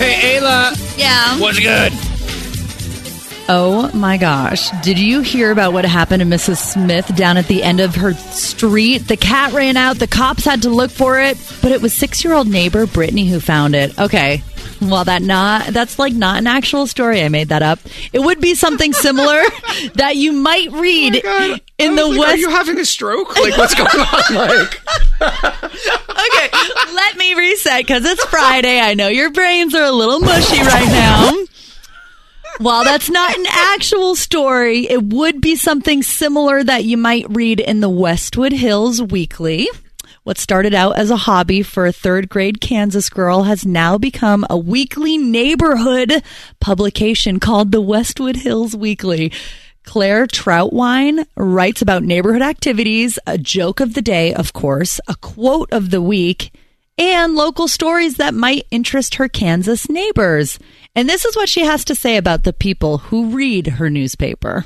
Hey, Ayla. Yeah. What's good? Oh my gosh. Did you hear about what happened to Mrs. Smith down at the end of her street? The cat ran out. The cops had to look for it, but it was 6-year-old neighbor Brittany who found it. Okay. Well, that's like not an actual story. I made that up. It would be something similar that you might read in the West. Are you having a stroke? Like, what's going on? Okay, let me reset because it's Friday. I know your brains are a little mushy right now. While that's not an actual story, it would be something similar that you might read in the Westwood Hills Weekly. What started out as a hobby for a third-grade Kansas girl has now become a weekly neighborhood publication called the Westwood Hills Weekly. Claire Troutwine writes about neighborhood activities, a joke of the day, of course, a quote of the week, and local stories that might interest her Kansas neighbors. And this is what she has to say about the people who read her newspaper.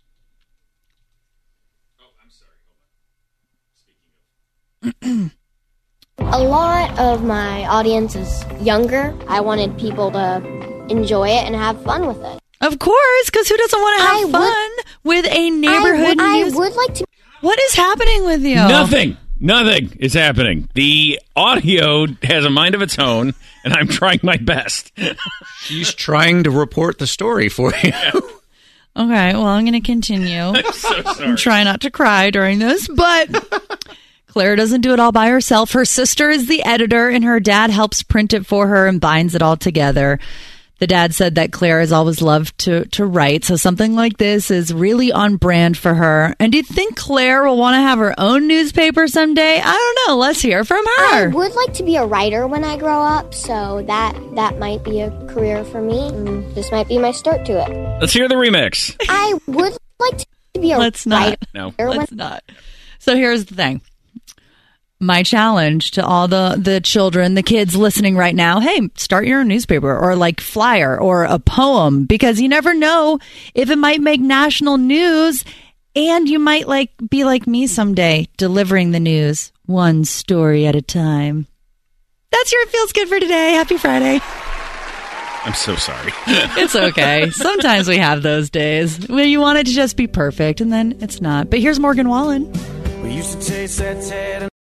A lot of my audience is younger. I wanted people to enjoy it and have fun with it. Of course, because who doesn't want to have fun with a neighborhood news? I would like to. What is happening with you? Nothing is happening. The audio has a mind of its own, and I'm trying my best. She's trying to report the story for you. Okay, well, I'm going to continue. I'm so sorry. I'm trying not to cry during this, but Claire doesn't do it all by herself. Her sister is the editor, and her dad helps print it for her and binds it all together. The dad said that Claire has always loved to write, so something like this is really on brand for her. And do you think Claire will want to have her own newspaper someday? I don't know. Let's hear from her. I would like to be a writer when I grow up, so that might be a career for me. This might be my start to it. Let's hear the remix. I would like to be a Let's not. writer. No. Let's not. So here's the thing. My challenge to all the children, the kids listening right now, hey, start your own newspaper or like flyer or a poem, because you never know if it might make national news, and you might be like me someday, delivering the news one story at a time. That's your It Feels Good for today. Happy Friday. I'm so sorry. It's okay. Sometimes we have those days where you want it to just be perfect, and then it's not. But here's Morgan Wallen. We used to chase that